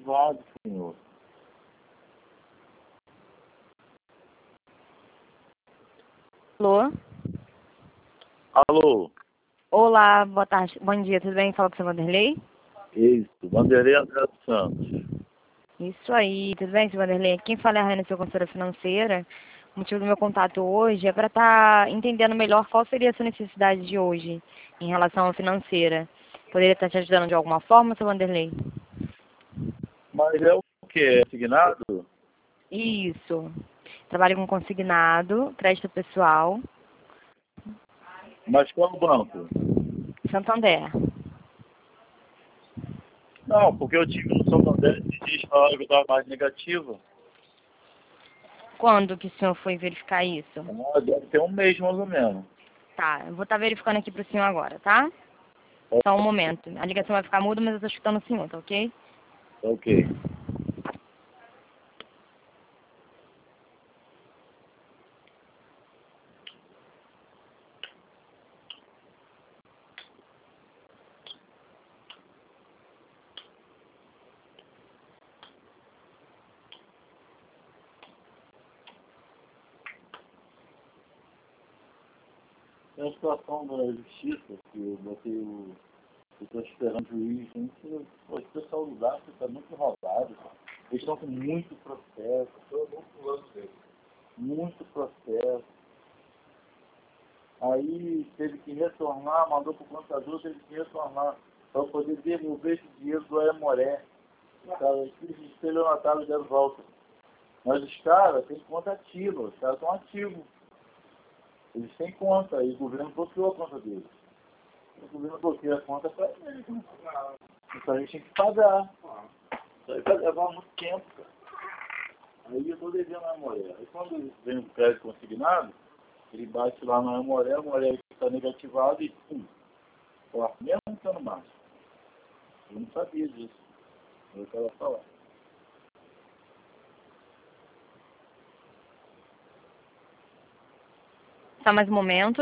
negativado, senhor. Alô? Alô? Olá, boa tarde. Bom dia, tudo bem? Fala com o seu Vanderlei? Isso, Vanderlei André dos Santos. Isso aí, tudo bem, seu Vanderlei? Quem fala é a Raina, sua consultora financeira. O motivo do meu contato hoje é para estar entendendo melhor qual seria a sua necessidade de hoje em relação à financeira. Poderia estar te ajudando de alguma forma, seu Vanderlei? Mas é o que? É assignado? Isso. Trabalho com consignado, crédito pessoal, Mas qual banco? Santander. Não, porque eu tive no Santander e eles falaram que eu estava mais negativo. Quando que o senhor foi verificar isso? Ah, deve ter um mês mais ou menos. Tá, eu vou estar verificando aqui para o senhor agora, tá? Só um momento. A ligação vai ficar muda, mas eu estou escutando o senhor, tá ok? Ok. É a situação da justiça, que eu botei o... Eu estou esperando o juiz. O pessoal do DAF está muito roubado. Eles estão com muito processo. Todo mundo pulando dele. Muito processo. Aí teve que retornar, mandou para o contador, teve que retornar para poder devolver esse dinheiro do Aemoré. Os caras estelionatários deram volta. Mas os caras têm conta ativa, os caras estão ativos. Eles têm conta, e o governo bloqueou a conta deles. O governo bloqueia a conta para eles. Né? Então a gente tem que pagar. Isso aí vai levar muito tempo, cara. Aí eu estou devendo a Aemoré. Aí quando vem o crédito consignado, ele bate lá na Aemoré, a Aemoré está negativado e pum, corta, mesmo estando mais. Eu não sabia disso. Eu quero falar. Só mais um momento.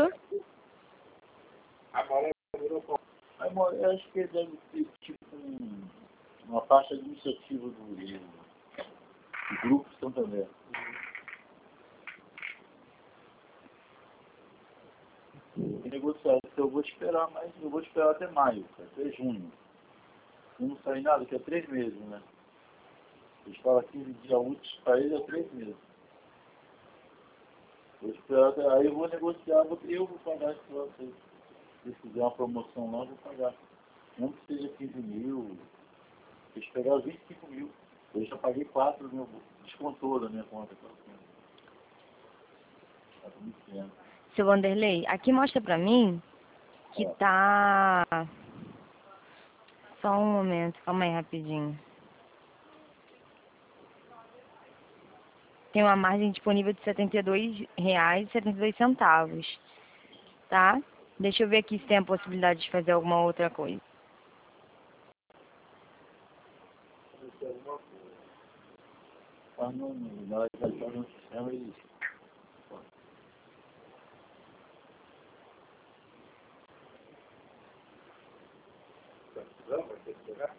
A Aemoré acho que deve ser tipo uma parte administrativa do Grupo Santander. E negociar, eu vou esperar, mas eu vou esperar até maio, cara, até junho. Se não sair nada, que é 3 meses, né? Eles falam 15 dias úteis para ele é 3 meses. Vou esperar até, aí eu vou negociar, eu vou pagar esse vocês. Se fizer uma promoção lá, eu vou pagar. Não que seja 15 mil, eles pegaram 25 mil. Eu já paguei 4 mil, descontou da minha conta. Tá muito tempo. Seu Vanderlei, aqui mostra pra mim que tá... Só um momento, calma aí rapidinho. Tem uma margem disponível de R$ 72,72, tá? Deixa eu ver aqui se tem a possibilidade de fazer alguma outra coisa. Mas não, na hora que vai estar no sistema, eles... Vai ter que pegar?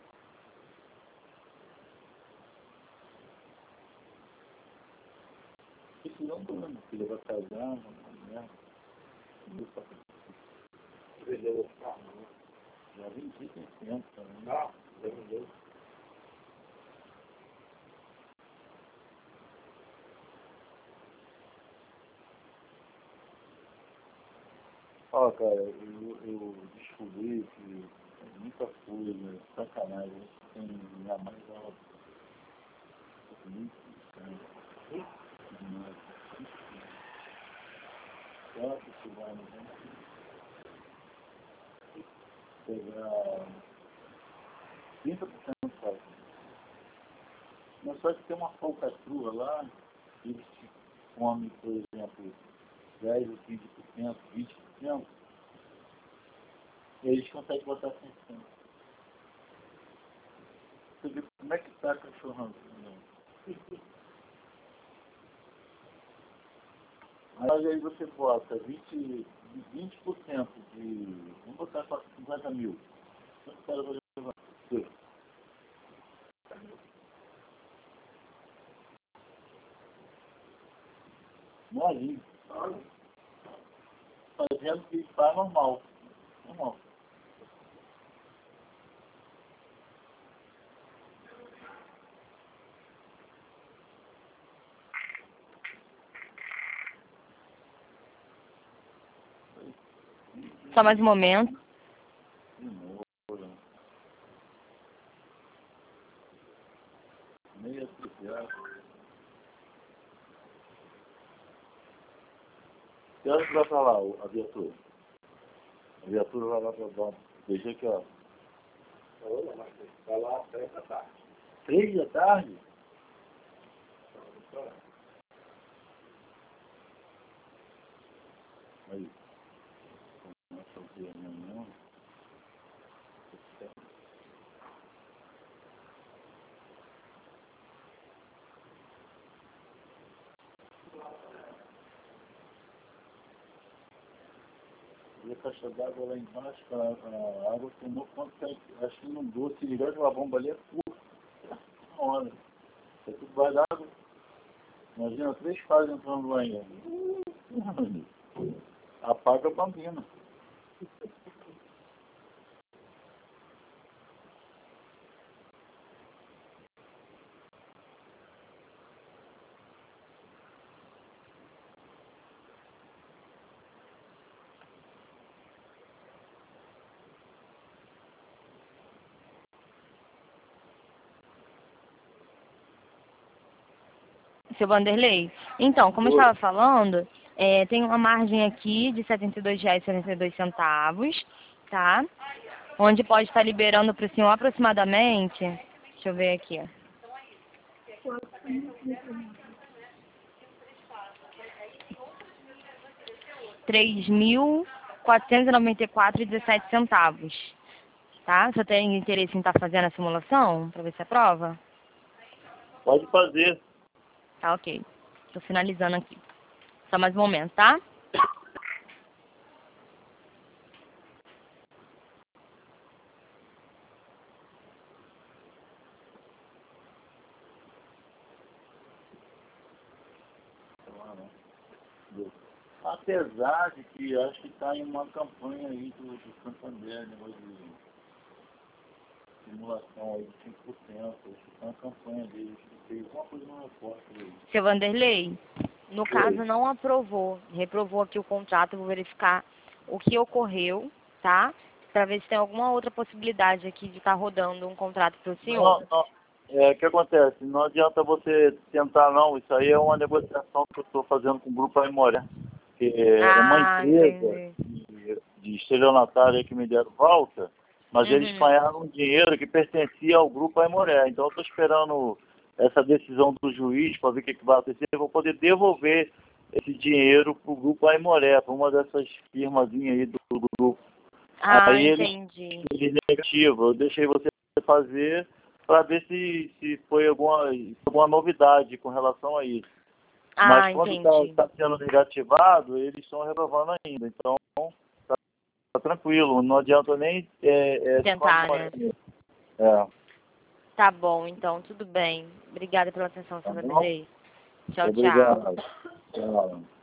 Isso não tô vendo, filho, vai casar, né? Vendeu o carro, né? Já vendi tem tempo também. Ah, já vendeu. Ó, cara, eu descobri que é muita coisa, sacanagem, tem minha mãe ela muito demais. Quanto que vai, né? Pegar 30% só. Mas só que tem uma falcatrua lá, eles comem, por exemplo, 10 ou 15%, 20%, e eles conseguem botar 100%. Você vê como é que está a cachorrão? Mas aí você bota 20% de... Vamos botar 50 mil. Quanto cara vai levar? normalinho. Fazendo o que faz normal. Normal. Só mais um momento. Meia associada. Que hora que vai pra lá, a viatura? A viatura vai lá pra dar. Deixa aqui, ó. Vai lá, 3 da tarde. 3 da tarde? Aí. Começa o dia amanhã. E a caixa d'água lá embaixo, a água tomou quanto tempo? Acho que inundou. Se ligar aquela bomba ali é curta. Uma hora. Isso tudo vai dar água. Imagina 3 fases entrando no banheiro. Apaga a bambina. Seu Vanderlei. Então, como eu estava falando, tem uma margem aqui de R$ 72,72, tá? Onde pode estar liberando para o senhor aproximadamente, deixa eu ver aqui, ó. 3.494,17, tá? Você tem interesse em estar fazendo a simulação para ver se aprova? Pode fazer. Tá, ok. Tô finalizando aqui. Só mais um momento, tá? Apesar de que acho que está em uma campanha aí do Santander, negócio de simulação aí de 5%, acho que está uma campanha deles, que fez uma coisa no repórter aí. Seu Vanderlei, no caso não aprovou, reprovou aqui o contrato, eu vou verificar o que ocorreu, tá? Para ver se tem alguma outra possibilidade aqui de estar rodando um contrato para o senhor. Não. O que acontece? Não adianta você tentar não, isso aí é uma negociação que eu estou fazendo com o Grupo Aimoré, que é uma empresa de estelionatária que me deram volta, mas eles ganharam um dinheiro que pertencia ao Grupo Aimoré. Então eu estou esperando essa decisão do juiz para ver o que vai acontecer. Eu vou poder devolver esse dinheiro para o Grupo Aimoré, para uma dessas firmazinhas aí do grupo. Aí Entendi. eles negativo. Eu deixei você fazer para ver se foi alguma novidade com relação a isso. Mas quando está sendo negativado, eles estão reprovando ainda. Então, tá tranquilo. Não adianta nem tentar, né? Tá bom, então, tudo bem. Obrigada pela atenção, seu Vanderlei. Tchau, Obrigado. Tchau.